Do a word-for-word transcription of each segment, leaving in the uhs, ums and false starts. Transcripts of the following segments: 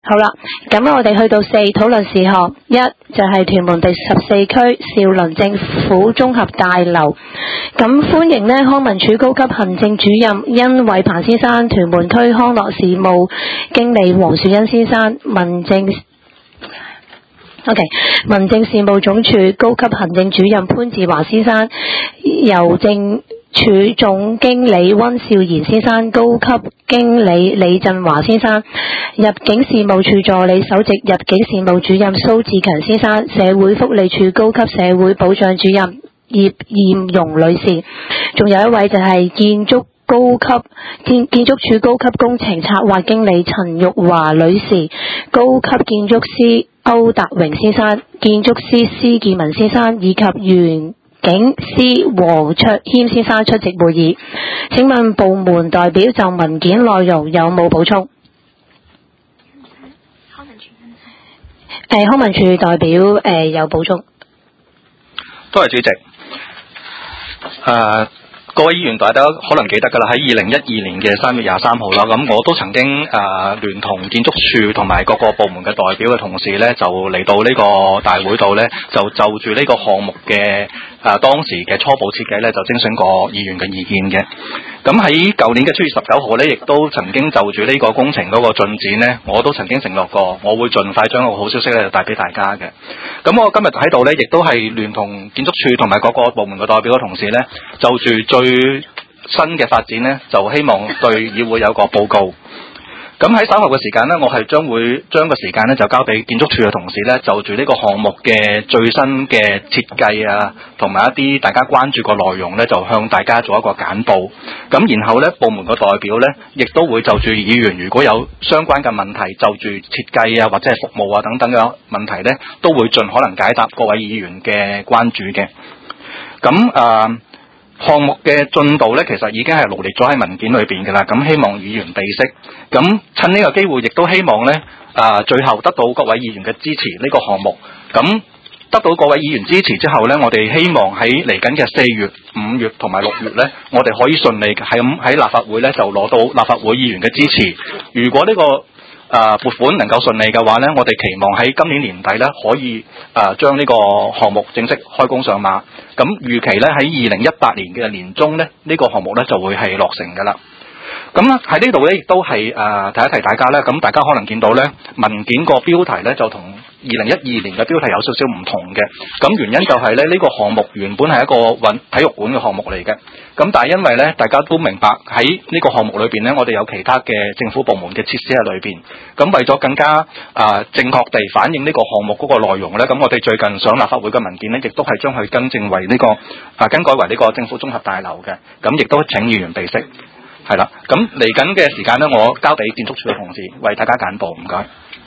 好啦，咁我哋去到四討論事項，一就係屯門第十四區兆麟政府綜合大樓，咁歡迎呢康文署高級行政主任殷偉鵬先生、屯門區康樂事務經理黃樹欣先生、民政 OK 民政事務總署高級行政主任潘志華先生、郵政處總經理溫兆賢先生、高級經理李振華先生、入境事務處助理首席入境事務主任蘇志強先生、社會福利署高級社會保障主任葉艷蓉女士，仲有一位就係建築高級建建築署高級工程策劃經理陳玉華女士、高級建築師歐達榮先生、建築師施建文先生以及原警司黃卓謙先生出席會議。請問部門代表就文件內容有冇補充？康文署誒，康文署代表誒、呃、有補充。 多謝主席。誒、uh。各位議員大家可能記得㗎啦，喺二零一二年嘅三月廿三號啦，咁我都曾經誒、呃、聯同建築署同埋各個部門嘅代表嘅同事咧，就嚟到呢個大會度咧，就就住呢個項目嘅誒、呃、當時嘅初步設計咧，就徵詢過議員嘅意見嘅。咁喺舊年嘅七月十九號咧，亦都曾經就住呢個工程嗰個進展咧，我都曾經承諾過，我會盡快將個好消息咧就帶俾大家嘅。咁我今日喺度咧，亦都係聯同建築署同埋各個部門嘅代表嘅同事咧，就住最新嘅發展咧，就希望對議會有個報告。咁喺稍後嘅時間呢，我係將會將個時間呢就交俾建築署嘅同事呢，就住呢個項目嘅最新嘅設計啊，同埋一啲大家關注個內容呢，就向大家做一個簡報。咁然後呢，部門嘅代表呢，亦都會就住議員如果有相關嘅問題，就住設計啊或者係服務啊等等嘅問題呢，都會盡可能解答各位議員嘅關注嘅。咁啊。項目嘅進度咧，其實已經係羅列咗喺文件裏邊嘅啦。咁希望議員備悉。咁趁呢個機會，亦都希望咧，啊、呃，最後得到各位議員嘅支持呢個項目。咁得到各位議員支持之後咧，我哋希望喺嚟緊嘅四月、五月同埋六月咧，我哋可以順利喺咁喺立法會咧就攞到立法會議員嘅支持。如果呢、這個啊撥款能夠順利嘅話呢，我哋期望喺今年年底呢可以啊將呢個項目正式開工上馬。咁預期呢喺二零一八年嘅年中呢，呢、呢個項目呢就會係落成㗎啦。咁喺呢度呢亦都係啊提一提大家呢，咁大家可能見到呢文件個標題呢就同二零一二年嘅標題有少少唔同嘅。咁原因就係咧呢、呢個項目原本係一個運體育館嘅項目嚟嘅。咁但係因為咧，大家都明白喺呢個項目裏邊咧，我哋有其他嘅政府部門嘅設施喺裏邊。咁為咗更加啊、呃、正確地反映呢個項目嗰個內容咧，咁我哋最近上立法會嘅文件咧，亦都係將佢更正為呢、呢個啊、呃、更改為呢個政府綜合大樓嘅。咁亦都請議員備悉，係啦。咁嚟緊嘅時間咧，我交俾建築署嘅同事為大家簡報，唔該。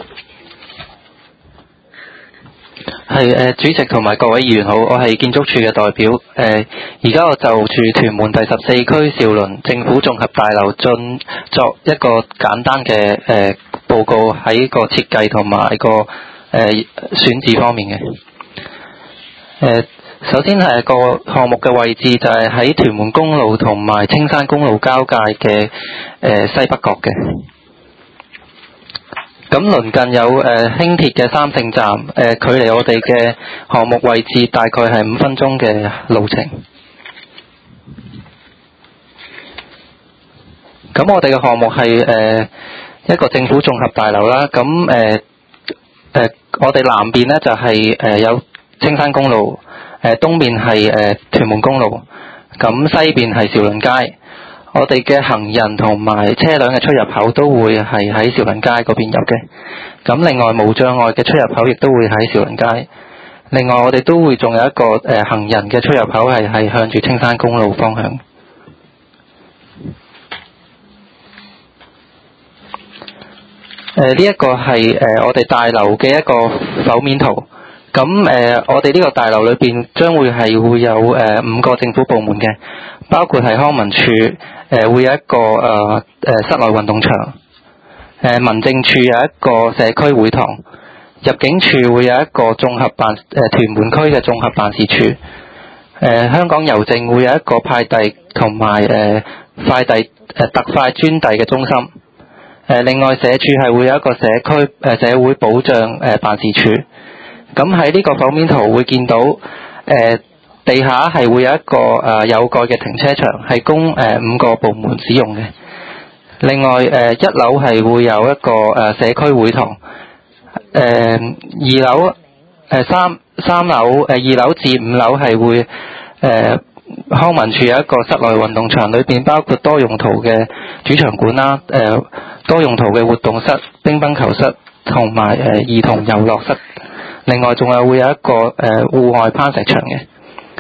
係誒、呃，主席同埋各位議員好，我係建築署嘅代表。誒、呃，而家我就住屯門第十四區兆麟政府綜合大樓進作一個簡單嘅誒、呃、報告，喺個設計同埋個誒、呃、選址方面嘅。誒、呃，首先係個項目嘅位置就係喺屯門公路同埋青山公路交界嘅誒、呃、西北角嘅。咁鄰近有誒、呃、輕鐵嘅三聖站，誒、呃、距離我哋嘅項目位置大概係五分鐘嘅路程。咁我哋嘅項目係誒、呃、一個政府綜合大樓啦。咁誒誒，我哋南邊咧就係、是、誒、呃、有青山公路，誒、呃、東面係誒、呃、屯門公路，咁西邊係兆麟街。我哋嘅行人同埋車輛嘅出入口都會係喺兆麟街嗰邊有嘅。咁另外無障礙嘅出入口亦都會喺兆麟街。另外我哋都會仲有一個誒、呃、行人嘅出入口係係向住青山公路方向。誒呢一個係誒、呃、我哋大樓嘅一個剖面圖。咁誒、呃、我哋呢個大樓裏邊將會係會有誒、呃、五個政府部門嘅，包括係康文署。誒、呃、會有一個誒誒、呃、室內運動場，誒、呃、民政處有一個社區會堂，入境處會有一個綜合辦誒、呃、屯門區嘅綜合辦事處，誒、呃、香港郵政會有一個派遞同埋誒快遞誒特快專遞嘅中心，誒、 誒另外社署係會有一個社區誒社會保障誒辦事處。咁喺呢個剖面圖會見到誒、呃、地下係會有一個誒、呃、有蓋嘅停車場，係供誒、呃、五個部門使用嘅。另外誒、呃、一樓係會有一個誒、呃、社區會堂。誒、呃、二樓誒、呃、三三樓誒、呃、二樓至五樓係會誒、呃、康文署有一個室內運動場，裏邊包括多用途嘅主場館啦，誒、呃、多用途嘅活動室、乒乓球室同埋誒兒童遊樂室。另外仲有會有一個誒戶外攀石場嘅。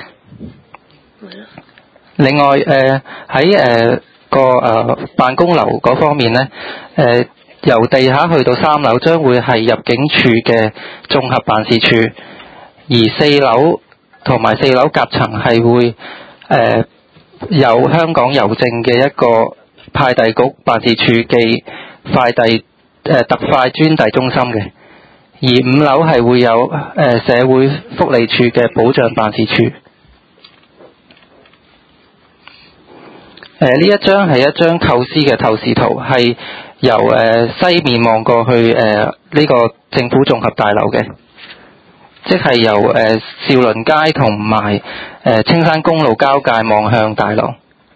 另外誒喺誒個誒辦公樓嗰方面咧，誒、呃、由地下去到三樓將會係入境處嘅綜合辦事處，而四樓同埋四樓夾層係會誒、呃、有香港郵政嘅一個派遞局辦事處暨快遞誒、呃、特快專遞中心嘅。而五樓係會有誒、呃、社會福利處嘅保障辦事處。誒、呃、呢一張係一張構思嘅透視圖，係由誒、呃、西面望過去誒呢、呃這個政府綜合大樓嘅，即係由誒、呃、兆麟街同埋誒青山公路交界望向大樓。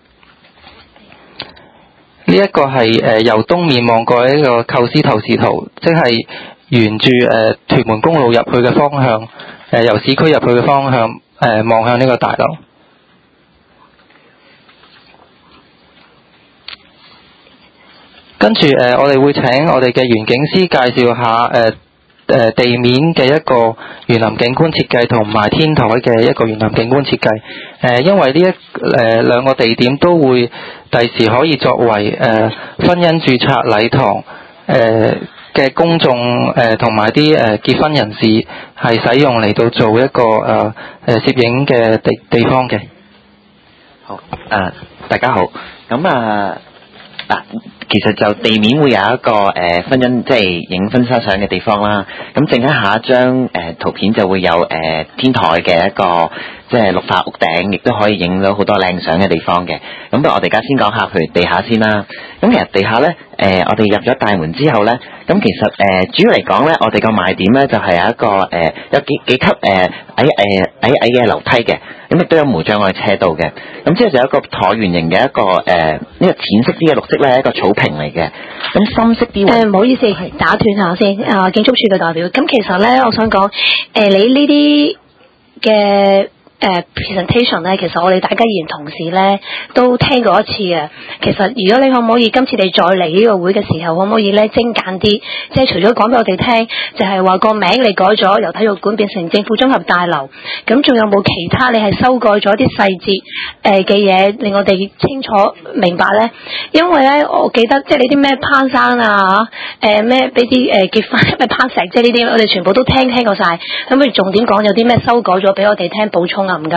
呢、這、一個係誒、呃、由東面望過呢個構思透視圖，即係沿住誒、呃、屯門公路入去嘅方向，誒、呃、由市區入去嘅方向，誒、呃、望向呢個大樓。跟住誒、呃，我哋會請我哋嘅園景師介紹下誒誒、呃、地面嘅一個園林景觀設計同埋天台嘅一個園林景觀設計。誒、呃，因為呢一誒、呃、兩個地點都會第時可以作為誒、呃、婚姻註冊禮堂誒。呃嘅公眾誒同埋啲誒結婚人士係使用嚟到做一個誒誒攝影嘅地地方嘅。 好，誒、呃、大家好，咁啊嗱，其實就地面會有一個誒、呃、婚姻即係影婚紗相嘅地方啦。咁剩翻下一張誒、呃、圖片就會有誒、呃、天台嘅一個即係綠化屋頂，亦都可以影到好多靚相嘅地方嘅。咁不如我哋而家先講下，譬如地下先啦。咁其實地下咧，誒、呃、我哋入咗大門之後咧，咁其實誒、呃、主要嚟講咧，我哋個賣點咧就係、是、有一個誒、呃、有幾幾級誒、呃、矮誒矮矮嘅樓梯嘅，咁亦都有無障礙車道嘅。咁之後就有一個橢圓形嘅一個誒呢、呃這個淺色啲嘅綠色咧，一個草坪嚟嘅。咁深色啲誒唔好意思，打斷下先。啊，建築署嘅代表，咁其實咧，我想講誒、呃、你呢啲嘅。誒、uh, presentation 咧，其實我哋大家議員同事咧都聽過一次嘅。其實如果你可唔可以今次你再嚟呢個會嘅時候，可唔可以咧精簡啲？即係除咗講俾我哋聽，就係、是、話個名你改咗，由體育館變成政府綜合大樓。咁仲有冇其他你係修改咗啲細節誒嘅嘢，令我哋清楚明白咧？因為咧，我記得即係你啲咩攀山啊，誒咩俾啲誒結婚咩攀石，即係呢啲，我哋全部都聽聽過晒。可唔可以重點講有啲咩修改咗俾我哋聽補充啊？唔該。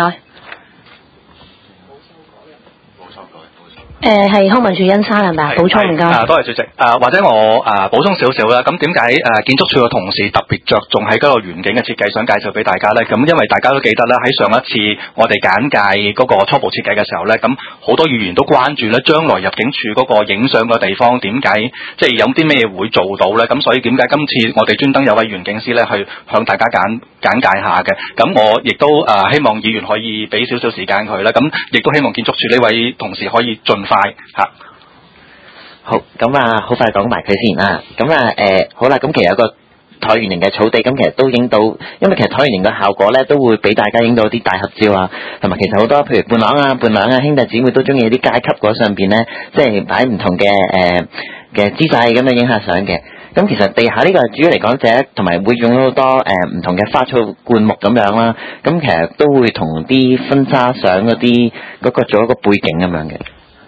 誒係康文署恩生係咪啊？補充唔該。 啊，多謝主席。啊，或者我啊補充少少啦。咁點解誒建築署嘅同事特別着重喺嗰個園景嘅設計，想介紹俾大家咧？咁因為大家都記得咧，喺上一次我哋簡介嗰個初步設計嘅時候咧，咁好多議員都關注咧，將來入境處嗰個影相嘅地方點解即係有啲咩會做到咧？咁所以點解今次我哋專登有位園景師咧去向大家簡簡介下嘅？咁我亦都誒、呃、希望議員可以俾少少時間佢啦。咁亦都希望建築署呢位同事可以盡快嚇。 好，咁啊，好快講埋佢先啊。咁啊，誒、呃，好啦，咁其實有個橢圓形嘅草地，咁其實都影到，因為其實橢圓形嘅效果咧，都會俾大家影到啲大合照啊，同埋其實好多譬如伴郎啊、伴娘啊、兄弟姊妹都中意啲階級嗰上邊咧，即係擺唔同嘅誒嘅姿勢咁樣影下相嘅。咁其實地下呢個主要嚟講就係同埋會用好多誒唔、呃、同嘅花草灌木咁樣啦。咁其實都會同啲婚紗相嗰啲嗰個做一個背景咁樣嘅。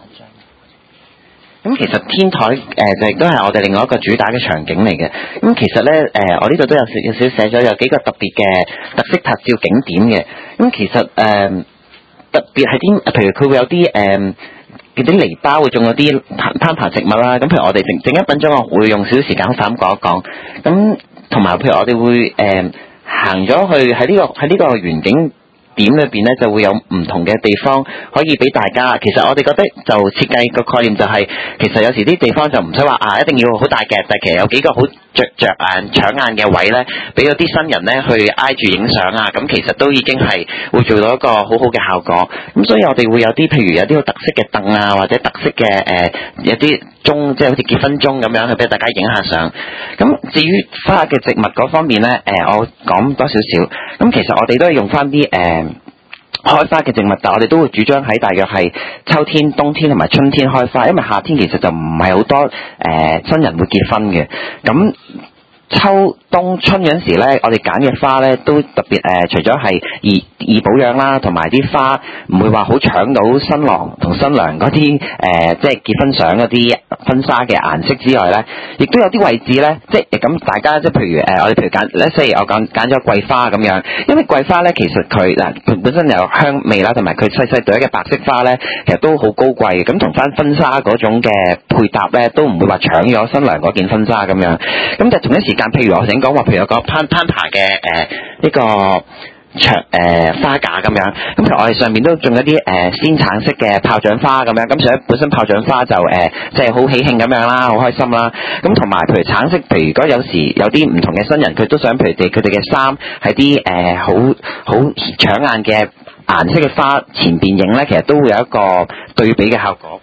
咁其實天台誒就亦都係我哋另外一個主打嘅場景嚟嘅。咁其實咧誒、呃，我呢度都有少少寫咗有幾個特別嘅特色拍照景點嘅。咁其實誒、呃、特別係啲，譬如佢會有啲誒嗰啲籬笆會種嗰啲攀攀爬植物啦。咁譬如我哋整整一分鐘，我會用少少時間好快咁講一講。咁同埋譬如我哋會誒、呃、行咗去喺呢、這個喺呢個園景點裏邊咧就會有唔同嘅地方可以俾大家。其實我哋覺得就設計個概念就係、是，其實有時啲地方就唔使話啊一定要好大嘅，但係其實有幾個好着着眼搶眼嘅位咧，俾嗰啲新人咧去挨住影相啊，咁其實都已經係會做到一個好好嘅效果。咁所以我哋會有啲譬如有啲好特色嘅凳啊，或者特色嘅誒、呃、有啲鐘，即係好似結婚鐘咁樣去俾大家影下相。咁至於花嘅植物嗰方面咧，誒、呃、我講多少少。咁其實我哋都係用翻啲誒開花嘅植物，但我哋都會主張喺大約係秋天、冬天同埋春天開花，因為夏天其實就唔係好多誒、呃、新人會結婚嘅。咁秋冬春嗰陣時咧，我哋揀嘅花咧都特別誒、呃，除咗係易易保養啦，同埋啲花唔會話好搶到新郎同新娘嗰啲誒，即係結婚相嗰啲婚紗嘅顏色之外咧，亦都有啲位置咧，即係咁大家即係譬如誒、呃，我哋譬如揀咧，例如我揀揀咗桂花咁樣，因為桂花咧其實佢嗱本本身有香味啦，同埋佢細細朵嘅白色花咧，其實都好高貴嘅，咁同翻婚紗嗰種嘅配搭咧，都唔會話搶咗新娘嗰件婚紗咁樣，咁就同一時間，譬如我想講話，譬如有個攀攀爬嘅誒呢個長誒、呃、花架咁樣，咁譬如我哋上面都種一啲誒、呃、鮮橙色嘅炮仗花咁樣，咁所以本身炮仗花就誒即係好喜慶咁樣啦，好開心啦。咁同埋譬如橙色，譬如如果有時有啲唔同嘅新人，佢都想譬如哋佢哋嘅衫係啲誒好好搶眼嘅顏色嘅花前邊影咧，其實都會有一個對比嘅效果。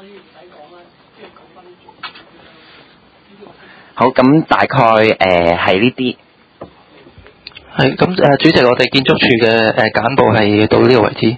好，咁大概誒係呢啲。 係咁誒，主席，我哋建築署嘅誒簡報係到呢個為止。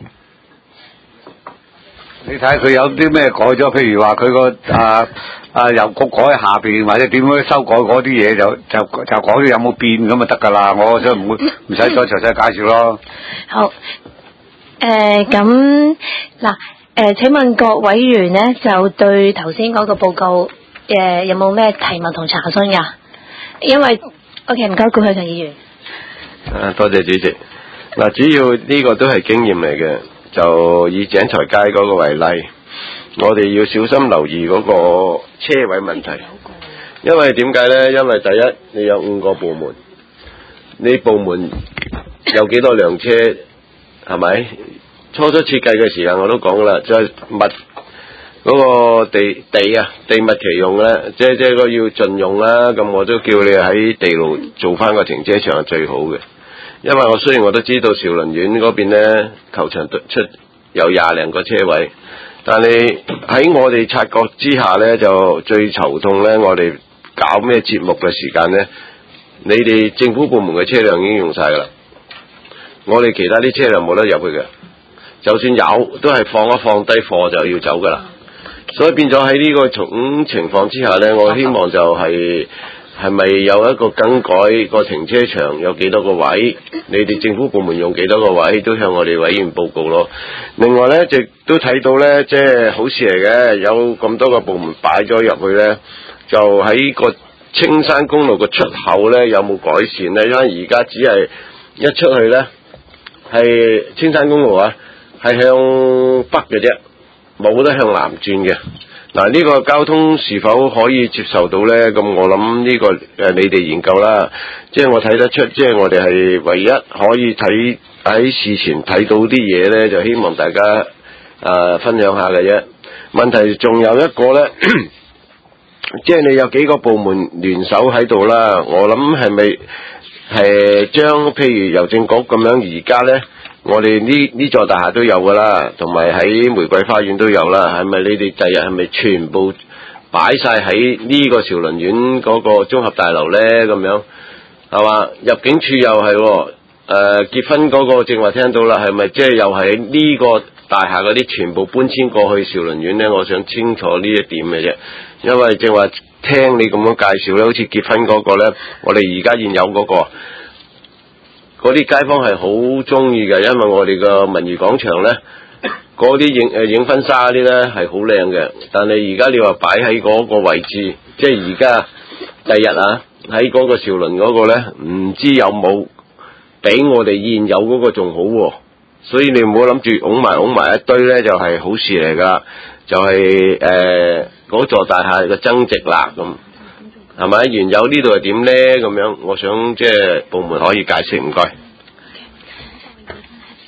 你睇下佢有啲咩改咗，譬如話佢個啊啊郵局改喺下邊，或者點樣修改嗰啲嘢，就就就講咗有冇變咁就得㗎啦。我想唔會唔使再詳細介紹咯。 好，誒咁嗱誒，請問各委員呢，就對頭先嗰個報告誒、呃、有冇咩提問同查詢㗎？因為 OK 唔該，顧許成議員。 啊，多謝主席。嗱，主要呢個都係經驗嚟嘅，就以井財街嗰個為例，我哋要小心留意嗰個車位問題。因為點解呢？因為第一，你有五個部門，你部門有幾多輛車，係咪？初初設計嘅時間我都講啦，就係物嗰個地地啊，地物其用咧，即係即係個要盡用啦。咁我都叫你喺地路做翻個停車場係最好嘅。因為我雖然我都知道兆麟苑嗰邊咧球場出有廿零個車位，但係喺我哋察覺之下咧，就最頭痛咧，我哋搞咩節目嘅時間咧，你哋政府部門嘅車輛已經用晒㗎啦，我哋其他啲車輛冇得入去嘅，就算有都係放一放低貨就要走㗎啦。所以變咗喺呢個種情況之下咧，我希望就係係咪有一個更改個停車場有幾多個位，你哋政府部門用幾多個位，都向我哋委員報告咯。另外咧，亦都睇到咧，即係好事嚟嘅，有咁多個部門擺咗入去咧，就喺個青山公路個出口咧有冇改善咧？因為而家只係一出去咧係青山公路啊，係向北嘅啫，冇得向南轉嘅。嗱，呢個交通是否可以接受到呢？咁我諗呢個誒你哋研究啦。即係我睇得出，即係我哋係唯一可以睇喺事前睇到啲嘢呢，就希望大家誒、呃、分享下嘅啫。問題仲有一個呢，即係你有幾個部門聯手喺度啦。我諗係咪係將譬如郵政局咁樣而家呢？我哋呢呢座大廈都有噶啦，同埋喺玫瑰花園都有啦。係咪你哋第日係咪全部擺晒喺呢個兆麟苑嗰個綜合大樓呢？咁樣係嘛？入境處又係喎，誒結婚嗰個正話聽到啦，係咪即係又係呢個大廈嗰啲全部搬遷過去兆麟苑呢？我想清楚呢一點嘅啫，因為正話聽你咁樣介紹咧，好似結婚嗰個呢，我哋而家現有嗰個。嗰啲街坊係好中意嘅，因為我哋個文娛廣場呢，嗰啲影誒影婚紗嗰啲呢係好靚嘅。但係而家你話擺喺嗰個位置，即係而家第日啊，喺嗰個兆麟嗰個呢，唔知有冇比我哋現有嗰個仲好喎。所以你唔好諗住擁埋擁埋一堆呢，就係好事嚟㗎，就係誒嗰座大廈嘅增值啦咁。係咪原有呢度係點咧？咁樣，我想即係部門可以解釋，唔該。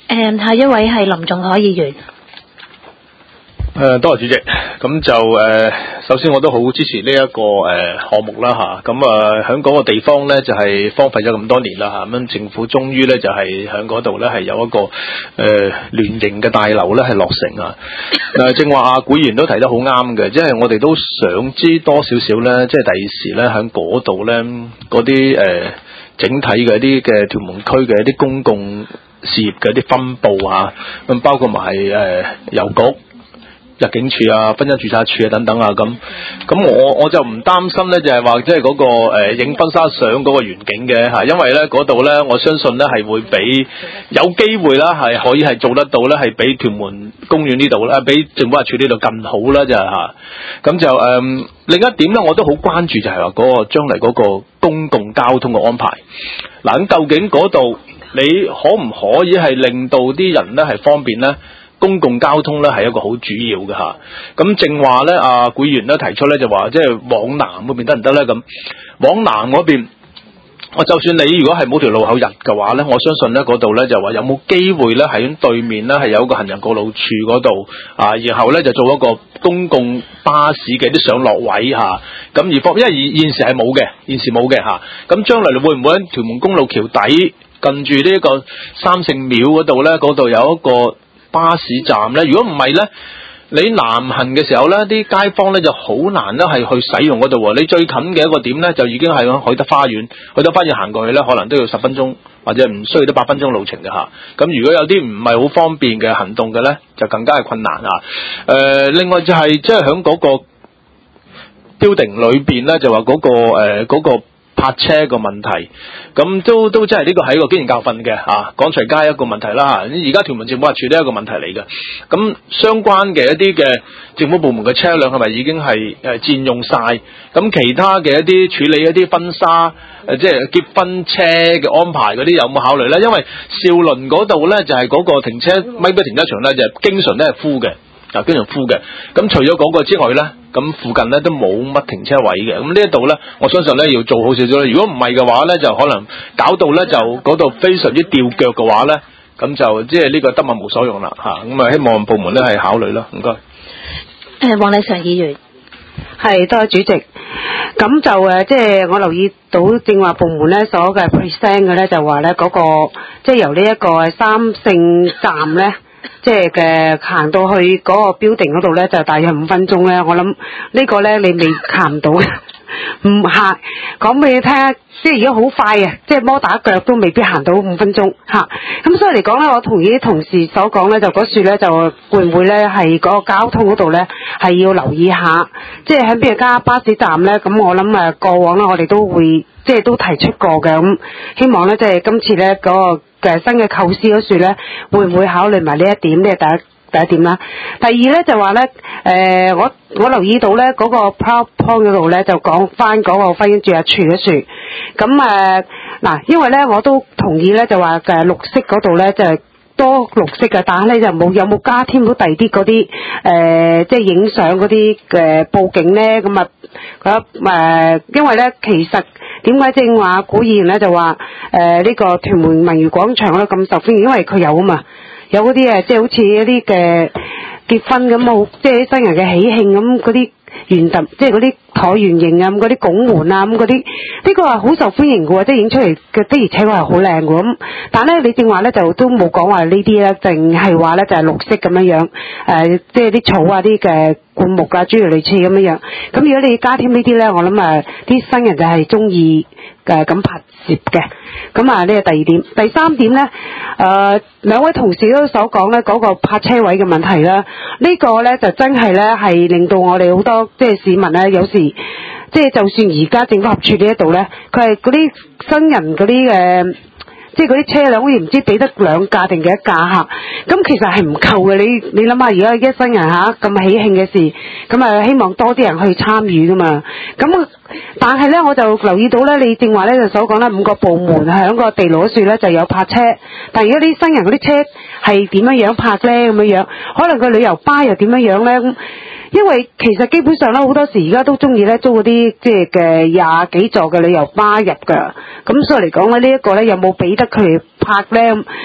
誒，下一位係林仲可議員。 誒，多謝主席。咁就誒、呃，首先我都好支持呢、這、一個誒項目啦嚇。咁啊，喺嗰個地方咧就係、是、荒廢咗咁多年啦嚇。咁、啊、政府終於咧就係喺嗰度咧係有一個誒、呃、聯營嘅大樓咧係落成啊。誒，正話阿古議員都提得好啱嘅，即係我哋都想知多少少咧，即係第二時咧喺嗰度咧嗰啲誒整體嘅一啲嘅屯門區嘅一啲公共事業嘅一啲分佈啊，咁包括埋誒郵局、入境處啊、婚姻註冊處啊等等啊，咁咁我我就唔擔心咧，就係話即係嗰個誒影婚紗相嗰個遠景嘅嚇，因為咧嗰度咧我相信咧係會比有機會啦，係可以係做得到咧，係比屯門公園呢度咧，比政府處呢度更好啦，就係嚇。咁就誒另一點咧，我都好關注就係話嗰個將嚟嗰個公共交通嘅安排。嗱，咁究竟嗰度你可唔可以係令到啲人咧係方便咧？公共交通咧係一個好主要嘅嚇，咁正話咧，阿古議員咧提出咧就話，即係往南嗰邊得唔得咧？咁往南嗰邊，我就算你如果係冇條路口入嘅話咧，我相信咧嗰度咧就話有冇機會咧喺對面咧係有一個行人過路處嗰度啊，然後咧就做一個公共巴士嘅啲上落位嚇，咁、啊、而方因為現時係冇嘅，現時冇嘅嚇，咁、啊、將來你會唔會喺屯門公路橋底近住呢個三聖廟嗰度咧？嗰度有一個巴士站咧，如果唔係咧，你南行嘅時候咧，啲街坊咧就好難咧係去使用嗰度喎。你最近嘅一個點咧，就已經係喺海德花園，海德花園行過去咧，可能都要十分鐘，或者唔需要得八分鐘路程嘅嚇。咁如果有啲唔係好方便嘅行動嘅咧，就更加係困難啊。誒、呃，另外就係即係喺嗰個 building 裏邊咧，就話嗰、嗰個誒嗰、呃嗰個泊車個問題，咁都都真係呢個係一個經驗教訓嘅啊！廣財街一個問題啦，而家屯門政府話處理一個問題嚟嘅。咁相關嘅一啲嘅政府部門嘅車輛係咪已經係誒佔用晒？咁其他嘅一啲處理一啲婚紗誒，即係結婚車嘅安排嗰啲有冇考慮咧？因為兆麟嗰度咧就係、是、嗰個停車咪邊停車場咧就經常都係 full 嘅。啊，經常 full 嘅，咁除咗嗰個之外咧，咁附近咧都冇乜停車位嘅，咁呢一度咧，我相信咧要做好少少啦。如果唔係嘅話咧，就可能搞到咧就嗰度非常之吊腳嘅話咧，咁就即係呢個得物無所用啦嚇。咁啊，希望部門咧係考慮啦。唔該。 誒，黃麗常議員， 係多謝主席。咁就誒，即係我留意到正話部門咧所嘅 present 嘅咧，就話咧嗰個即係由呢一個三聖站咧。即係嘅行到去嗰個 building 嗰度咧，就大約五分鐘咧。我諗呢個咧你未行唔到，唔行講俾你聽，即係而家好快啊！即係摩打腳都未必行到五分鐘嚇。咁、啊、所以嚟講咧，我同意啲同事所講咧，就嗰處咧就會唔會咧係嗰個交通嗰度咧係要留意下，即係喺邊個加巴士站咧？咁我諗誒過往咧，我哋都會即係都提出過嘅。咁希望咧，即係今次咧嗰、嗰個。嘅新嘅構思嗰處咧，會唔會考慮埋呢一點呢？第一第一點啦。第二咧就話咧，誒、呃、我我留意到咧嗰、那個 PowerPoint 嗰度咧就講翻嗰個婚姻註冊處嗰處。咁誒嗱，因為咧我都同意咧就話誒綠色嗰度咧就係、是、多綠色嘅，但係咧就冇有冇加添到第二啲嗰啲誒即係影相嗰啲嘅佈景咧？咁啊嗰誒，因為咧其實。點解正話古議員咧就話誒呢個屯門文娛廣場咧咁受歡迎，因為佢有啊嘛，有嗰啲誒即係好似一啲嘅結婚咁好，即係新人嘅喜慶咁嗰啲圓揼，即係嗰啲橢圓形啊咁嗰啲拱門啊咁嗰啲，呢個係好受歡迎嘅喎，即係影出嚟嘅的而且確係好靚嘅咁。但係咧你正話咧就都冇講話呢啲咧，淨係話咧就係綠色咁樣樣，誒、呃、即係啲草啊啲嘅。灌木啊，諸如類似咁樣樣。咁如果你加添呢啲咧，我諗誒啲新人就係中意誒咁拍攝嘅。咁啊呢個第二點，第三點咧，誒、呃、兩位同事都所講咧嗰個泊車位嘅問題啦。呢、這個咧就真係咧係令到我哋好多即係市民咧，有時即係就算而家政府合署呢一度咧，佢係嗰啲新人嗰啲誒。即係嗰啲車輛好似唔知俾得兩架定幾多架嚇，咁其實係唔夠嘅。你你諗下，而家一生人嚇咁喜慶嘅事，咁啊希望多啲人去參與噶嘛。咁但係咧，我就留意到咧，你正話咧就所講咧，五個部門喺個地牢處咧就有泊車，但係而家啲新人嗰啲車係點樣樣泊咧咁樣樣？可能個旅遊巴又點樣樣咧？因為其實基本上咧，好多時而家都中意咧租嗰啲即係嘅廿幾座嘅旅遊巴入㗎，咁所以嚟講咧，呢一個咧有冇俾得佢哋泊咧？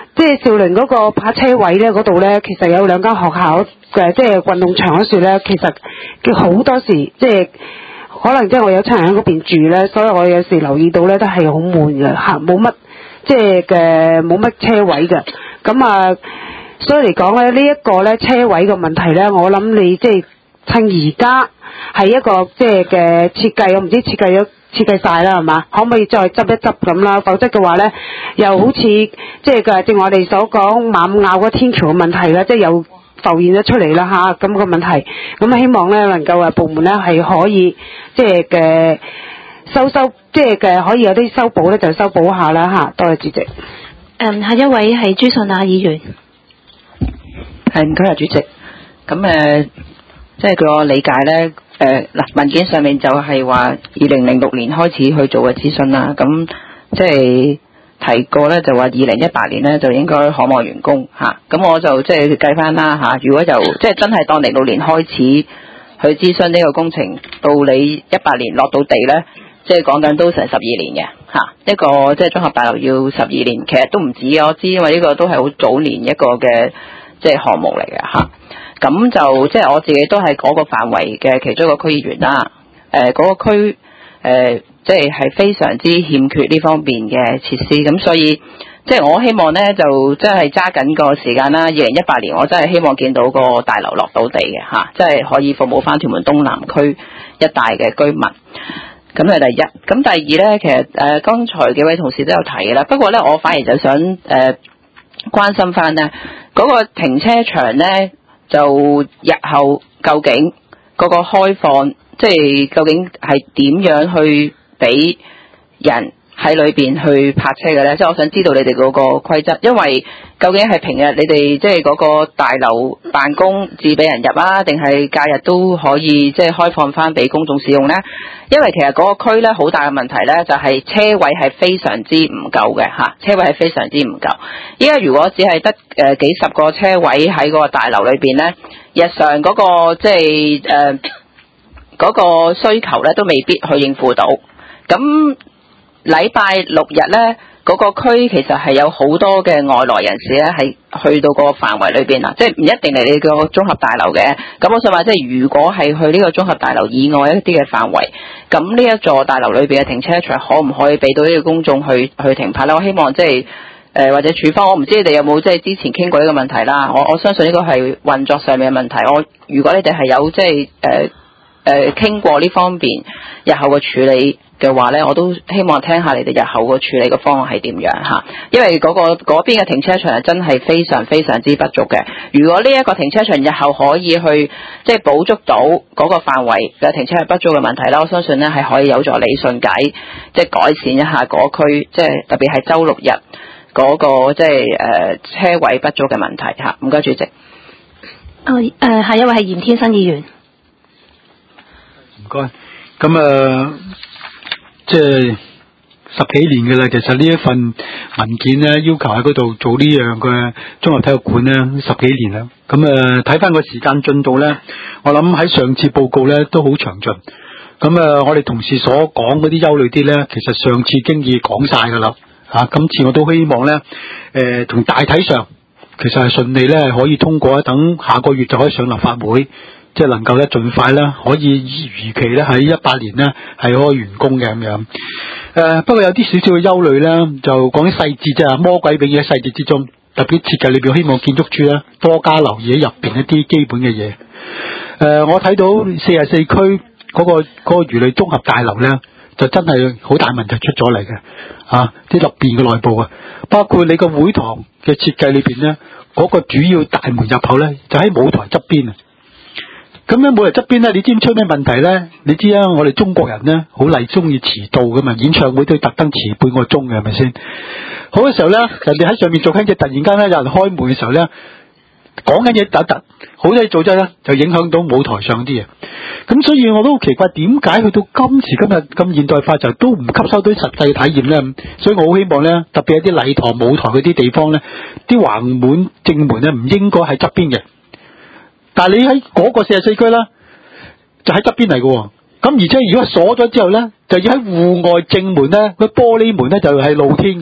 即係兆麟嗰個泊車位咧嗰度咧，其實有兩間學校嘅即係運動場嗰處咧，其實嘅好多時即係可能即係我有親人喺嗰邊住咧，所以我有時留意到咧都係好悶嘅嚇，冇乜即係嘅冇乜車位嘅。咁啊，所以嚟講咧，呢一個咧車位嘅問題咧，我諗你即係趁而家係一個即係嘅設計，我唔知設計咗。設計晒啦，係嘛？可唔可以再執一執咁啦？否則嘅話咧，又好似即係嘅，正如我哋所講馬拗嗰天橋嘅問題啦，即係又浮現咗出嚟啦吓，咁個問題。咁希望咧能夠啊部門咧係可以即係嘅修修，即係嘅可以有啲修補咧就修補下啦吓。多謝主席。 誒，下一位係朱信亞議員。 係唔該啊，主席。咁誒、呃，即係據我理解咧。誒嗱、呃，文件上面就係話二零零六年開始去做嘅諮詢啦，咁即係提過咧，就話二零一八年咧就應該可望完工嚇，咁、啊、我就即係計翻啦嚇，如果就即係真係當零六年開始去諮詢呢個工程，到你一八年落到地咧，即係講緊都成十二年嘅嚇、啊，一個即係綜合大樓要十二年，其實都唔止，我知，因為呢個都係好早年一個嘅即係項目嚟嘅嚇。啊咁就即係我自己都係嗰個範圍嘅其中一個區議員啦。誒、呃、嗰、那個區誒、呃、即係係非常之欠缺呢方面嘅設施，咁所以即係我希望咧就真係揸緊個時間啦。二零一八年我真係希望見到個大樓落到地嘅嚇，即係可以服務翻屯門東南區一帶嘅居民。咁係第一。咁第二咧，其實誒、呃、剛才幾位同事都有提嘅啦。不過咧，我反而就想誒、呃、關心翻咧嗰個停車場咧。就日後究竟嗰個開放，即係究竟係點樣去俾人喺裏邊去泊車嘅咧？即係我想知道你哋嗰個規則，因為究竟係平日你哋即係嗰個大樓辦公至俾人入啊，定係假日都可以即係開放翻俾公眾使用咧？因為其實嗰個區咧好大嘅問題咧，就係車位係非常之唔夠嘅嚇，車位係非常之唔夠。依家如果只係得誒幾十個車位喺嗰個大樓裏邊咧，日常嗰個即係誒嗰個需求咧都未必去應付到。咁禮拜六日咧，嗰、那個區其實係有好多嘅外來人士咧，係去到個範圍裏邊啊，即係唔一定係你個綜合大樓嘅。咁我想話，即係如果係去呢個綜合大樓以外一啲嘅範圍，咁呢一座大樓裏邊嘅停車場可唔可以俾到呢個公眾去去停泊咧？我希望即係誒、呃、或者處方，我唔知你哋有冇即係之前傾過呢個問題啦。我我相信呢個係運作上面嘅問題。我如果你哋係有即係誒誒傾過呢方面日後嘅處理嘅話咧，我都希望聽下你哋日後個處理嘅方案係點樣嚇，因為嗰、嗰個嗰邊嘅停車場係真係非常非常之不足嘅。如果呢一個停車場日後可以去即係補足到嗰個範圍嘅停車係不足嘅問題咧，我相信咧係可以有助理順解，即係改善一下嗰區，即係特別係週六日嗰、嗰個即係誒、呃、車位不足嘅問題嚇。唔該，主席。 哦誒、呃，下一位係嚴天新議員。 唔該，咁啊。即係十幾年嘅啦，其實呢一份文件咧，要求喺嗰度做呢樣嘅綜合體育館咧，十幾年啦。咁誒睇翻個時間進度咧，我諗喺上次報告咧都好詳盡。咁誒，我哋同事所講嗰啲憂慮啲咧，其實上次經已講晒㗎啦。嚇，今次我都希望咧，誒同大體上其實係順利咧，可以通過，等下個月就可以上立法會。即係能夠咧，盡快咧，可以如期咧喺一八年咧係可以完工嘅咁樣。誒、呃，不過有啲少少嘅憂慮咧，就講啲細節啫。魔鬼永遠喺細節之中，特別設計裏邊，希望建築署咧多加留意喺入邊一啲基本嘅嘢。誒、呃，我睇到四十四區嗰、那個嗰、那個魚類綜合大樓咧，就真係好大問題出咗嚟嘅。啊，啲入邊嘅內部啊，包括你個會堂嘅設計裏邊咧，嗰、那個主要大門入口咧就喺舞台側邊啊。咁樣舞台側邊咧，你知唔知出咩問題咧？你知啊，我哋中國人咧好例中意遲到噶嘛，演唱會都要特登遲半個鐘嘅，係咪先？好嘅時候咧，人哋喺上面做緊嘢，突然間咧有人開門嘅時候咧，講緊嘢突突，好多嘢做咗咧，就影響到舞台上啲嘢。咁所以我都好奇怪，點解去到今時今日咁現代化就都唔吸收到實際嘅體驗咧？所以我好希望咧，特別係啲禮堂、舞台嗰啲地方咧，啲橫門、正門咧唔應該喺側邊嘅。但係你喺嗰個四十四區啦，就喺側邊嚟嘅。咁而且如果鎖咗之後咧，就要喺戶外正門咧，個玻璃門咧就係露天嘅。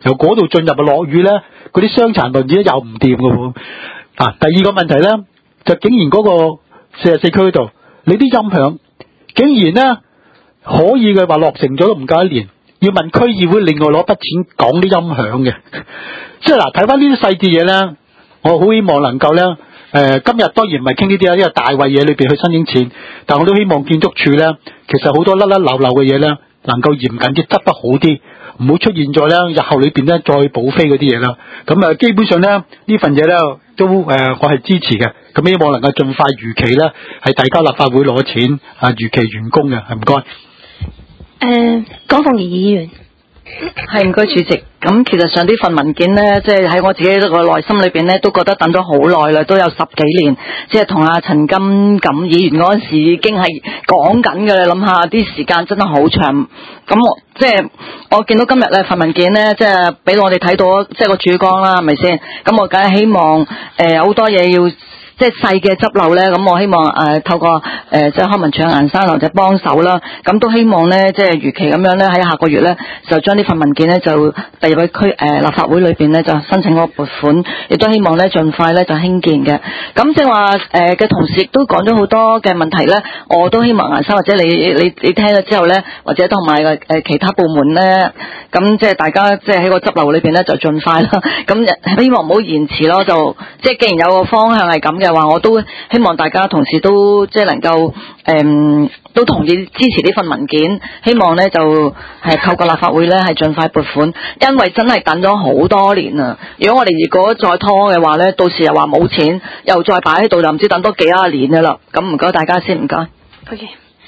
由嗰度進入啊落雨咧，嗰啲傷殘輪椅又唔掂㗎喎。啊，第二個問題咧，就竟然嗰個四十四區嗰度，你啲音響竟然咧可以嘅話落成咗都唔夠一年，要問區議會另外攞筆錢講啲音響嘅。即係嗱，睇翻呢啲細節嘢咧，我好希望能夠咧。誒、呃，今日當然唔係傾呢啲啦，因為大圍嘢裏邊去申請錢，但我都希望建築署咧，其實好多甩甩漏漏嘅嘢咧，能夠嚴謹啲，執得好啲，唔好出現咗咧日後裏邊咧再補飛嗰啲嘢啦。咁啊，基本上咧呢份嘢咧都誒、呃，我係支持嘅。咁希望能夠盡快如期咧，係遞交立法會攞錢啊，如期完工嘅，係唔該。誒、 呃，江鳳儀議員。 係唔該主席，咁其實上呢份文件呢，即係喺我自己個內心裏邊呢，都覺得等咗好耐啦，都有十幾年，即係同阿陳金錦議員嗰陣時已經係講緊嘅啦。諗下啲時間真係好長，咁我即係我見到今日呢份文件呢，即係俾我哋睇到即係個曙光啦，係咪先？咁我梗係希望誒好多嘢要。即係細嘅執漏咧，咁我希望誒、呃、透過誒、呃、即係康文署顏生或者幫手啦，咁都希望咧即係如期咁樣咧喺下個月咧就將呢份文件咧就遞入去區誒立法會裏邊咧就申請嗰個撥款，亦都希望咧盡快咧就興建嘅。咁即係話誒嘅同事亦都講咗好多嘅問題咧，我都希望顏生或者你你你聽咗之後咧，或者同埋誒其他部門咧，咁即係大家即係喺個執漏裏邊咧就盡快啦。咁希望唔好延遲咯，就即係既然有個方向係咁嘅。話我都希望大家同事都即係能夠誒、嗯、都同意支持呢份文件，希望咧就係透過立法會咧係盡快撥款，因為真係等咗好多年啦。如果我哋如果再拖嘅話咧，到時又話冇錢，又再擺喺度就唔知等多幾廿年噶啦。咁唔該大家先，唔該。 OK。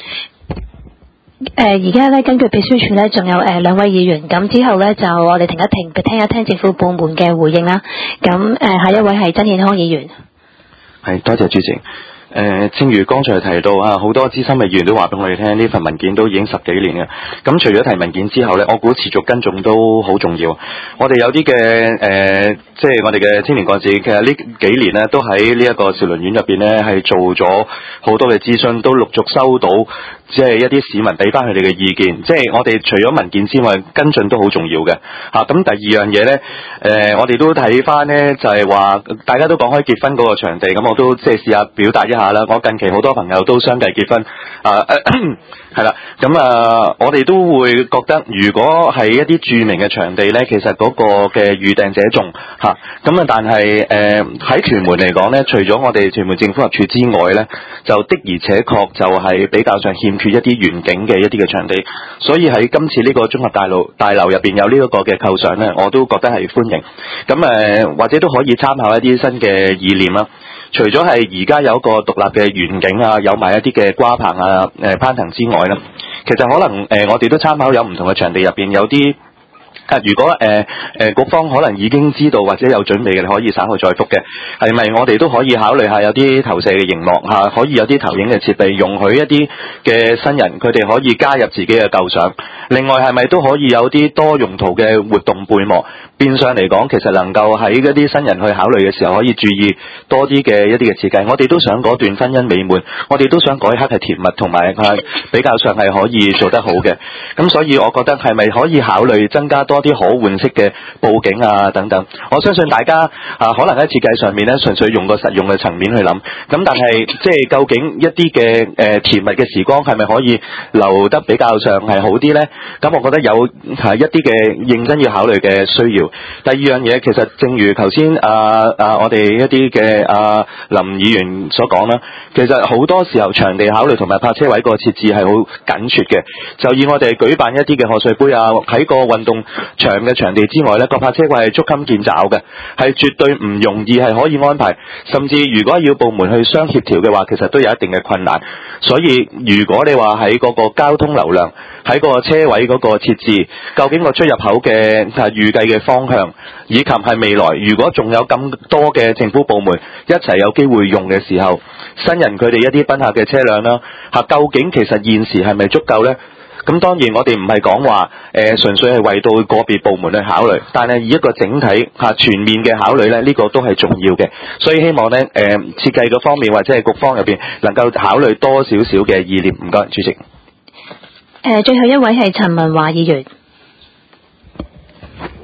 誒而家咧，根據秘書處咧，仲有誒、呃、兩位議員，咁之後咧就我哋停一停，聽一聽政府部門嘅回應啦。咁誒、呃、下一位係曾健康議員。 係，多謝主席。誒、呃，正如剛才提到啊，好多資深嘅議員都話俾我哋聽，呢份文件都已經十幾年嘅。咁除咗提文件之後呢，我估持續跟進都好重要。我哋有啲嘅誒，即係我哋嘅青年幹事，其實呢幾年呢，都喺呢一個兆麟苑入邊呢，係做咗好多嘅諮詢，都陸續收到即係一啲市民俾翻佢哋嘅意見。即係我哋除咗文件之外，跟進都好重要嘅。嚇、啊，咁第二樣嘢呢，誒、呃，我哋都睇翻呢，就係、是、話大家都講開結婚嗰個場地，咁我都即係試下表達一下。我近期好多朋友都相繼結婚，啊，係啦，咁啊，我哋都會覺得，如果係一啲著名嘅場地呢，其實嗰個嘅預訂者眾嚇，咁啊，但係誒喺屯門嚟講呢，除咗我哋屯門政府合署之外呢，就的而且確就係比較上欠缺一啲遠景嘅一啲嘅場地，所以喺今次呢個綜合大樓大樓入邊有呢一個嘅構想呢，我都覺得係歡迎，咁誒或者都可以參考一啲新嘅意念啦。除咗係而家有一個獨立嘅園景啊，有埋一啲嘅瓜棚啊、誒攀藤之外咧，其實可能誒、呃、我哋都參考有唔同嘅場地入邊有啲。啊！如果誒誒、呃呃、局方可能已經知道或者有準備嘅，你可以稍後再覆嘅。係咪我哋都可以考慮下有啲投射嘅熒幕嚇、啊，可以有啲投影嘅設備，容許一啲嘅新人佢哋可以加入自己嘅構想。另外係咪都可以有啲多用途嘅活動背幕？變相嚟講，其實能夠喺一啲新人去考慮嘅時候，可以注意多啲嘅一啲嘅設計。我哋都想嗰段婚姻美滿，我哋都想嗰一刻係甜蜜，同埋係比較上係可以做得好嘅。咁所以我覺得係咪可以考慮增加多啲可換式嘅佈景啊等等？我相信大家啊，可能喺設計上面咧，純粹用個實用嘅層面去諗。咁但係即係究竟一啲嘅誒甜蜜嘅時光係咪可以留得比較上係好啲咧？咁我覺得有係一啲嘅認真要考慮嘅需要。第二樣嘢，其實正如頭先啊啊我哋一啲嘅啊林議員所講啦，其實好多時候場地考慮同埋泊車位個設置係好緊缺嘅。就以我哋舉辦一啲嘅賀歲杯啊，喺個運動場嘅場地之外咧，個泊車位係捉襟見肘嘅，係絕對唔容易係可以安排。甚至如果要部門去相協調嘅話，其實都有一定嘅困難。所以如果你話喺嗰個交通流量，喺個車位嗰個設置，究竟個出入口嘅係預計嘅方向，以及係未來如果仲有咁多嘅政府部門一齊有機會用嘅時候，新人佢哋一啲賓客嘅車輛啦，嚇究竟其實現時係咪足夠呢？咁當然我哋唔係講話誒純粹係為到個別部門去考慮，但係以一個整體嚇全面嘅考慮咧，呢、這個都係重要嘅。所以希望咧誒、呃、設計嗰方面或者係局方入邊能夠考慮多少少嘅意念。唔該，主席。誒、 呃，最後一位係陳文華議員。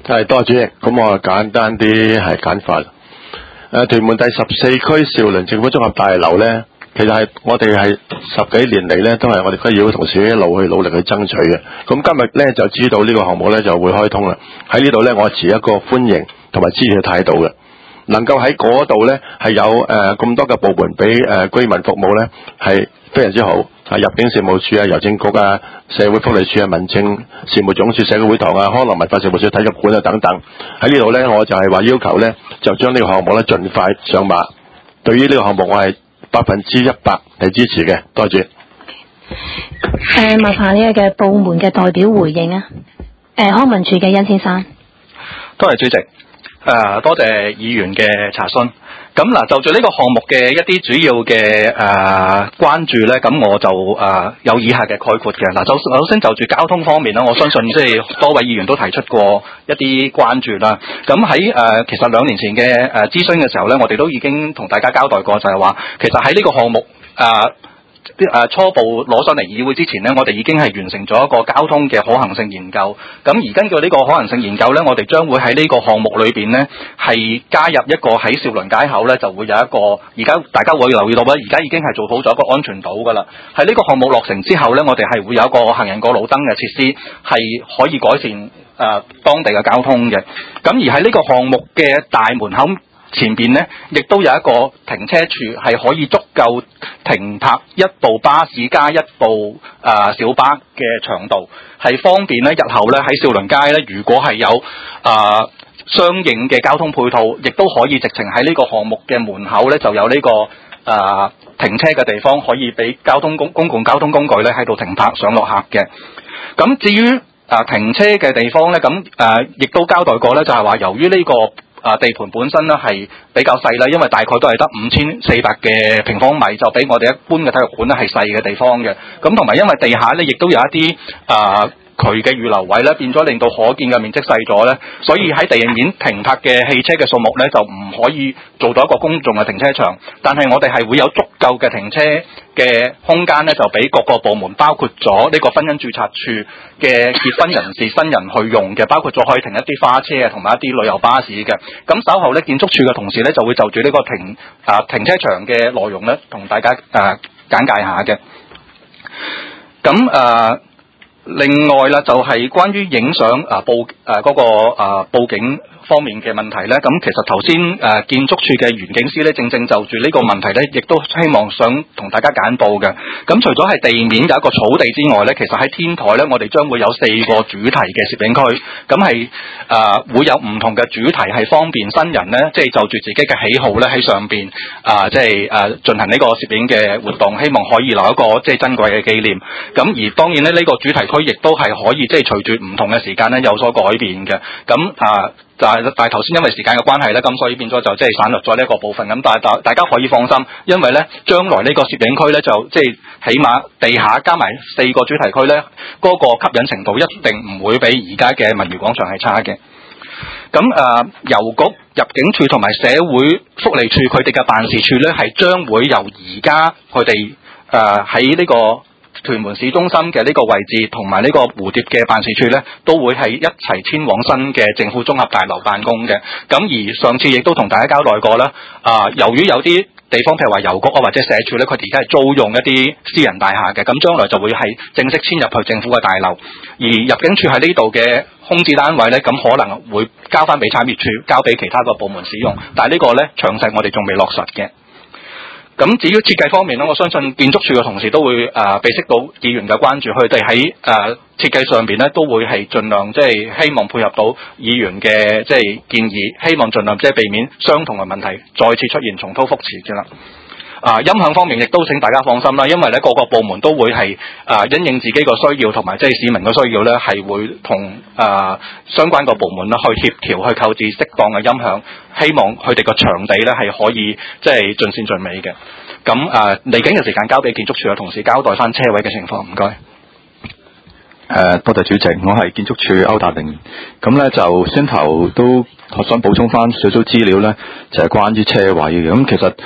係多謝主席，咁我簡單啲係簡化。誒，屯門第十四區兆麟政府綜合大樓咧，其實係我哋係十幾年嚟咧，都係我哋區議會同事一路去努力去爭取嘅。咁今日咧就知道呢個項目咧就會開通啦。喺呢度咧，我持一個歡迎同埋支持嘅態度嘅。能夠喺嗰度咧係有誒咁、呃、多嘅部門俾誒、呃、居民服務咧，係非常之好。啊，入境事務處啊、郵政局啊、社會福利署啊、民政事務總署、社會會堂啊、康樂文化事務署、體育館啊等等，喺呢度咧，我就係話要求咧，就將呢個項目咧盡快上馬。對於呢個項目，我係百分之一百係支持嘅。多謝。 誒，麻煩呢個嘅部門嘅代表回應啊。誒，康文署嘅殷先生。 多謝主席。誒、呃，多謝議員嘅查詢。咁嗱，就住呢個項目嘅一啲主要嘅誒、呃、關注咧，咁我就誒、呃、有以下嘅概括嘅。嗱，就首先就住交通方面啦，我相信即係多位議員都提出過一啲關注啦。咁喺誒其實兩年前嘅誒諮詢嘅時候咧，我哋都已經同大家交代過，就係話其實喺呢個項目誒。呃啲誒初步攞上嚟議會之前呢，我哋已經係完成咗一個交通嘅可行性研究。咁而根據呢個可行性研究呢，我哋將會喺呢個項目裏邊呢，係加入一個喺兆麟街口呢，就會有一個而家大家會留意到啦，而家已經係做好咗一個安全島㗎啦。喺呢個項目落成之後呢，我哋係會有一個行人過路燈嘅設施，係可以改善誒、呃、當地嘅交通嘅。咁而喺呢個項目嘅大門口前邊呢，亦都有一個停車處，係可以足夠停泊一部巴士加一部誒、呃、小巴嘅長度，係方便咧日後咧喺兆麟街咧，如果係有誒、呃、相應嘅交通配套，亦都可以直情喺呢個項目嘅門口咧就有呢、這個誒、呃、停車嘅地方，可以俾交通公公共交通工具咧喺度停泊上落客嘅。咁至於誒、呃、停車嘅地方咧，咁誒亦都交代過咧，就係、是、話由於呢、這個啊，地盤本身咧係比較細啦，因為大概都係得五千四百嘅平方米，就比我哋一般嘅體育館咧係細嘅地方嘅。咁同埋因為地下咧亦都有一啲啊渠嘅預留位咧，變咗令到可見嘅面積細咗咧，所以喺地面停泊嘅汽車嘅數目咧就唔可以做到一個公眾嘅停車場。但係我哋係會有足夠嘅停車嘅空間咧，就俾各個部門，包括咗呢個婚姻註冊處嘅結婚人士新人去用嘅，包括咗可以停一啲花車啊，同埋一啲旅遊巴士嘅。咁稍後咧，建築署嘅同事咧就會就住呢個停啊停車場嘅內容咧，同大家誒、呃、簡介下嘅。咁誒。呃另外啦，就係、是、關於影相啊報誒嗰、呃那個啊報警方面嘅問題咧，咁其實頭先誒建築署嘅袁警司咧，正正就住呢個問題咧，亦都希望想同大家簡報嘅。咁除咗係地面有一個草地之外咧，其實喺天台咧，我哋將會有四個主題嘅攝影區，咁係誒會有唔同嘅主題，係方便新人咧，即、就、係、是、就住自己嘅喜好咧喺上邊啊，即係誒進行呢個攝影嘅活動，希望可以留一個即係、就是、珍貴嘅紀念。咁而當然咧，呢、這個主題區亦都係可以即係隨住唔同嘅時間咧有所改變嘅。咁啊。就係，但係頭先因為時間嘅關係咧，咁所以變咗就即係省略咗呢一個部分。咁但係大大家可以放心，因為咧將來呢個攝影區咧就即係起碼地下加埋四個主題區咧，嗰、那個吸引程度一定唔會比而家嘅文娛廣場係差嘅。咁誒、呃，郵局、入境處同埋社會福利處佢哋嘅辦事處咧，係將會由而家佢哋誒喺呢個屯門市中心嘅呢個位置同埋呢個蝴蝶嘅辦事處呢，都會係一齊遷往新嘅政府綜合大樓辦公嘅。咁而上次亦都同大家交代過啦，啊、呃，由於有啲地方譬如話郵局啊或者社署呢，佢哋而家係租用一啲私人大廈嘅，咁將來就會係正式遷入去政府嘅大樓。而入境處喺呢度嘅空置單位呢，咁可能會交翻俾產業處，交俾其他個部門使用。但係呢個呢，詳細我哋仲未落實嘅。咁至於設計方面咧，我相信建築署嘅同事都會誒備悉到議員嘅關注，佢哋喺誒設計上邊咧都會係盡量即係希望配合到議員嘅即係建議，希望盡量即係避免相同嘅問題再次出現重蹈覆轍嘅啦。啊，音響方面亦都請大家放心啦，因為咧各個部門都會係啊因應自己個需要同埋即係市民嘅需要咧，係會同啊相關個部門咧去協調去購置適當嘅音響，希望佢哋個場地咧係可以即係盡善盡美嘅。咁啊嚟緊嘅時間交俾建築署嘅同事交代翻車位嘅情況，唔該。誒、 呃，多謝主席，我係建築署歐達明。咁咧就先頭都我想補充翻少少資料咧，就係、是、關於車位嘅。咁其實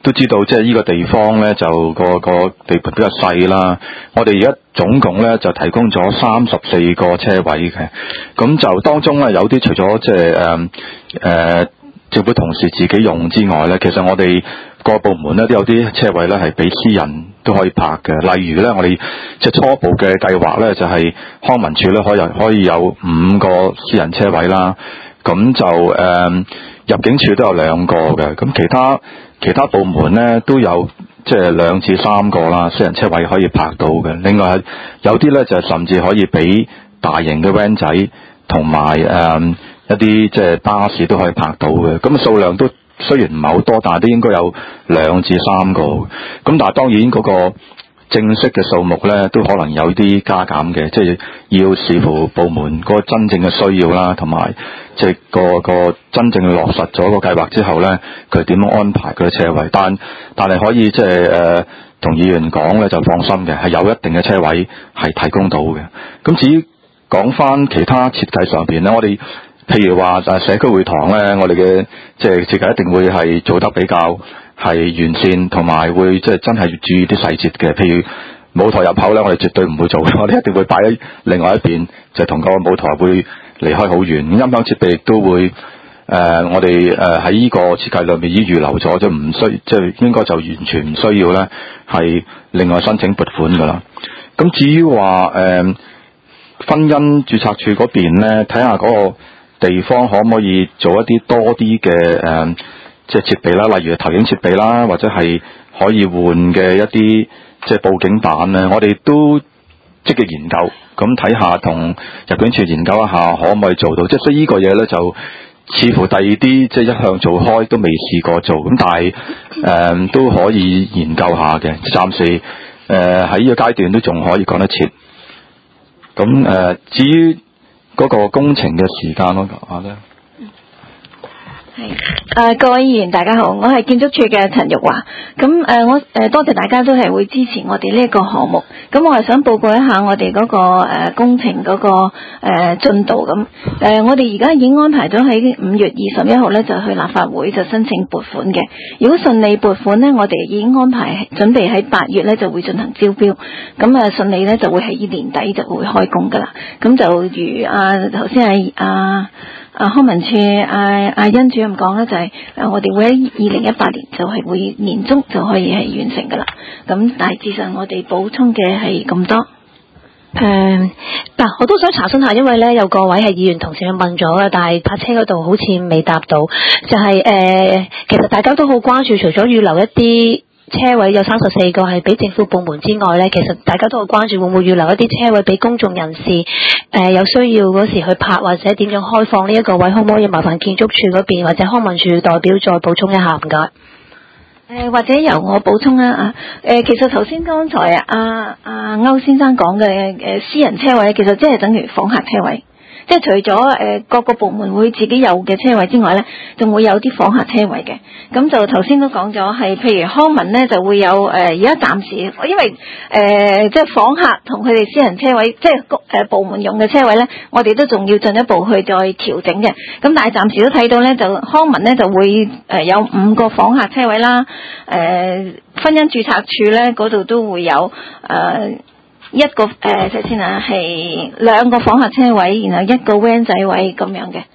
都知道，即係呢個地方咧就個個地盤比較細啦。我哋而家總共咧就提供咗三十四個車位嘅，咁就當中咧有啲除咗即係誒誒政府同事自己用之外咧，其實我哋各部門咧都有啲車位咧係俾私人都可以泊嘅。例如咧，我哋即係初步嘅計劃咧，就係康文署咧可以可以有五個私人車位啦。咁就誒、呃、入境處都有兩個嘅，咁其他其他部門咧都有即係兩至三個啦，私人車位可以泊到嘅。另外有啲咧就甚至可以俾大型嘅 van 仔同埋誒一啲即係巴士都可以泊到嘅。咁數量都雖然唔係好多，但係都應該有兩至三個。咁但係當然嗰個正式嘅數目咧，都可能有啲加減嘅，即係要視乎部門嗰個真正嘅需要啦，同埋即係個個真正落實咗個計劃之後咧，佢點樣安排佢嘅車位。但但係可以即係誒同議員講咧，就放心嘅，係有一定嘅車位係提供到嘅。咁至於講翻其他設計上邊咧，我哋譬如話就係社區會堂咧，我哋嘅即係設計一定會係做得比較係完善，同埋會即係真係注意啲細節嘅。譬如舞台入口咧，我哋絕對唔會做，我哋一定會擺喺另外一邊，就同個舞台會離開好遠。音響設備亦都會誒、呃，我哋誒喺呢個設計裏面已經預留咗，就唔需即係應該就完全唔需要咧，係另外申請撥款噶啦。咁至於話誒婚姻註冊處嗰邊咧，睇下嗰個地方可唔可以做一啲多啲嘅誒，即係設備啦，例如投影設備啦，或者係可以換嘅一啲即係佈景板咧，我哋都積極研究，咁睇下同入境處研究一下可唔可以做到。即係所以呢個嘢咧，就似乎第二啲即係一向做開都未試過做，咁但係誒、呃、都可以研究下嘅。暫時誒喺呢個階段都仲可以講得切。咁誒、呃、至於嗰個工程嘅時間咯，啊咧。 係，誒、呃、各位議員大家好，我係建築署嘅陳玉華。咁誒、呃、我誒、呃、多謝大家都係會支持我哋呢一個項目。咁我係想報告一下我哋嗰、那個誒、呃、工程嗰、那個誒進、呃、度咁。誒、呃、我哋而家已經安排咗喺五月二十一號咧就去立法會就申請撥款嘅。如果順利撥款咧，我哋已經安排準備喺八月咧就會進行招標。咁啊順利咧就會喺年底就會開工噶啦。咁就如啊頭先係啊。啊康文署啊啊甄主任講咧，就係、是、誒我哋會喺二零一八年就係會年中就可以係完成噶啦。咁大致上我哋補充嘅係咁多。 誒、呃、嗱，我都想查詢下，因為咧有個位係議員同事問咗嘅，但係泊車嗰度好似未答到。就係、是、誒、呃，其實大家都好關注，除咗預留一啲車位有三十四個係俾政府部門之外咧，其實大家都好關注會唔會預留一啲車位俾公眾人士誒、呃、有需要嗰時去泊，或者點樣開放呢一個位，可唔可以麻煩建築署嗰邊或者康文署代表再補充一下？唔該。 誒、呃、或者由我補充啊啊誒、呃，其實頭先剛才啊啊歐先生講嘅誒私人車位，其實即係等於訪客車位。即係除咗誒、呃、各個部門會自己有嘅車位之外咧，仲會有啲訪客車位嘅。咁就頭先都講咗，係譬如康文咧就會有誒而家暫時，因為誒、呃、即係訪客同佢哋私人車位，即係誒、呃、部門用嘅車位咧，我哋都仲要進一步去再調整嘅。咁但係暫時都睇到咧，就康文咧就會誒、呃、有五個訪客車位啦。誒、呃、婚姻註冊處咧嗰度都會有誒。呃一個誒，睇下先啊，係兩個訪客車位，然後一個 van 仔位咁樣嘅。誒、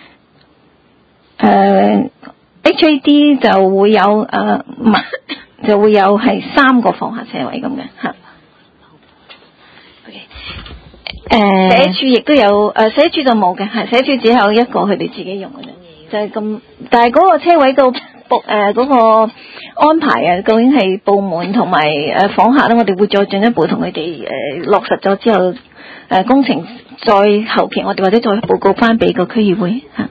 呃、H A D 就會有誒，唔、呃、係就會有係三個訪客車位咁嘅嚇。誒，社署亦都有，誒社署就冇嘅，係社署只有一個佢哋自己用嘅啫，就係、是、咁。但係嗰個車位到誒嗰個安排啊，究竟係部門同埋誒訪客咧，我哋會再進一步同佢哋誒落實咗之後，誒、呃、工程再後期我哋或者再報告翻俾個區議會嚇。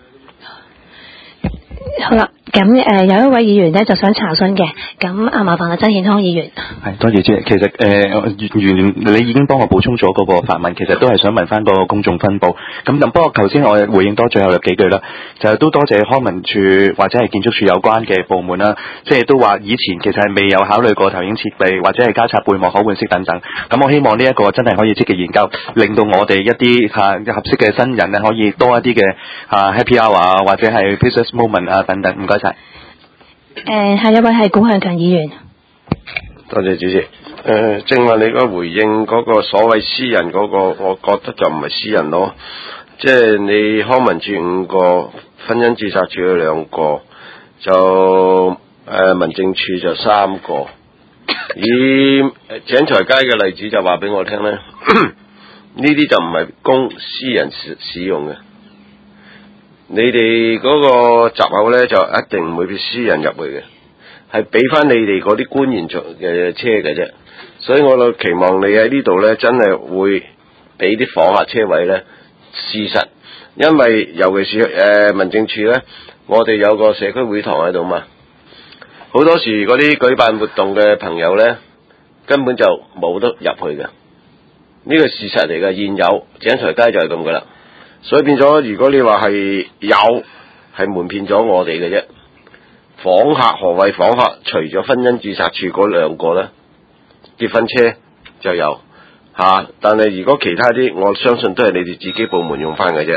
好啦，咁誒、呃、有一位議員咧就想查詢嘅，咁啊麻煩阿曾健康議員。 係，多謝主席。其實誒原原你已經幫我補充咗嗰個發問，其實都係想問翻嗰個公眾分佈。咁就不過頭先我回應多最後有幾句啦，就都多謝康文署或者係建築署有關嘅部門啦，即係都話以前其實係未有考慮過投影設備或者係加插背幕可換色等等。咁我希望呢一個真係可以積極研究，令到我哋一啲嚇、啊、合適嘅新人咧可以多一啲嘅嚇 happy hour 啊，或者係 precious moment 啊等等。唔該晒。 誒，下一位係古向強議員。 多謝主席。誒、呃，正話你個回應嗰個所謂私人嗰、那個，我覺得就唔係私人咯。即係你康文署五個，婚姻註冊處有兩個，就誒、呃、民政處就三個。以井財街嘅例子就話俾我聽咧，呢啲就唔係供私人使使用嘅。你哋嗰個閘口咧就一定唔會俾私人入去嘅，係俾翻你哋嗰啲官員做嘅車嘅啫。所以我就期望你喺呢度咧，真係會俾啲訪客車位咧。事實，因為尤其是誒、呃、民政處咧，我哋有個社區會堂喺度嘛，好多時嗰啲舉辦活動嘅朋友咧，根本就冇得入去嘅。呢個事實嚟嘅，現有井財街就係咁噶啦。所以變咗，如果你話係有，係瞞騙咗我哋嘅啫。訪客，何謂訪客？除咗婚姻註冊處嗰兩個咧，結婚車就有嚇、啊，但係如果其他啲，我相信都係你哋自己部門用翻嘅啫。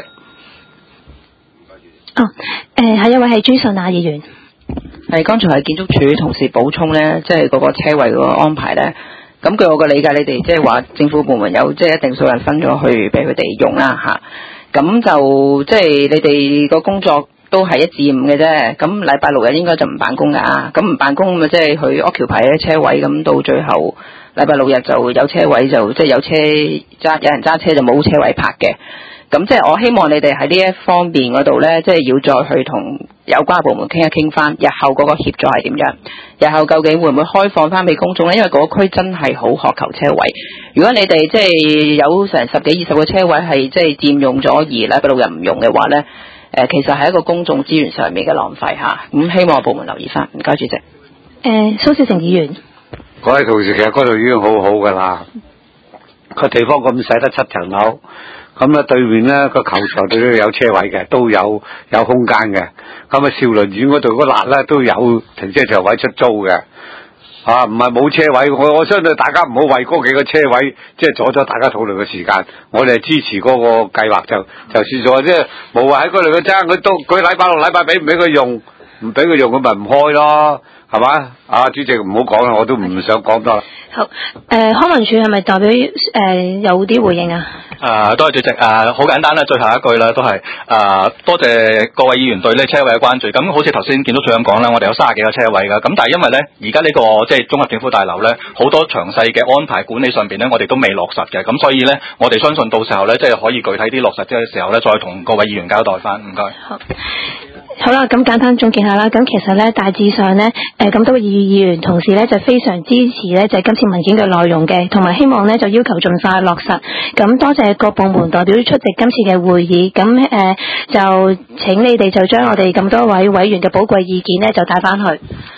哦，誒，下一位係朱順亞議員。 係，剛才係建築署同事補充咧，即係嗰個車位嗰個安排咧。咁據我嘅理解，你哋即係話政府部門有即係一定數人分咗去俾佢哋用啦嚇。咁就即係你哋個工作都係一至五嘅啫。咁禮拜六日應該就唔辦公㗎。咁唔辦公咁即係去 occupy 啲車位，咁到最後禮拜六日就有車位，就即係有車揸，有人揸車就冇車位泊嘅。咁即係我希望你哋喺呢一方面嗰度咧，即係要再去同有關部門傾一傾翻，日後嗰個協助係點樣？日後究竟會唔會開放翻俾公眾咧？因為嗰區真係好渴求車位。如果你哋即係有成十幾二十個車位係即係佔用咗，而禮拜六日唔用嘅話咧，誒其實係一個公眾資源上面嘅浪費嚇。咁希望部門留意翻。唔該，主席。 誒，蘇小成議員。 各位同事，其實嗰度已經好好噶啦，個地方咁細得七層樓。咁咧對面咧個球場都有車位嘅，都有有空間嘅。咁啊兆麟苑嗰度嗰笪咧都有停車場位出租嘅。啊，唔係冇車位，我我相信大家唔好為嗰幾個車位即係阻咗大家討論嘅時間。我哋係支持嗰個計劃就就算咗，即係冇話喺嗰度嘅爭，佢都佢禮拜六禮拜俾唔俾佢用，唔俾佢用佢咪唔開咯，係嘛？啊，主席唔好講啦，我都唔想講多啦。 好，誒、呃、康文署係咪代表誒、呃、有啲回應啊？ 誒，多謝主席。誒、呃，好簡單啦，最後一句啦，都係誒、呃，多謝各位議員對呢車位嘅關注。咁好似頭先建築署咁講啦，我哋有三十幾個車位噶。咁但係因為咧，而家呢個即係綜合政府大樓咧，好多詳細嘅安排管理上邊咧，我哋都未落實嘅。咁所以咧，我哋相信到時候咧，即係可以具體啲落實嘅時候咧，再同各位議員交代翻。唔該。好。 好啦，咁簡單總結下啦。咁其實咧，大致上咧，誒咁多位議議員同事咧就非常支持咧，就係、是、今次文件嘅內容嘅，同埋希望咧就要求盡快落實。咁多謝各部門代表出席今次嘅會議。咁誒、呃、就請你哋就將我哋咁多位委員嘅寶貴意見咧就帶翻去。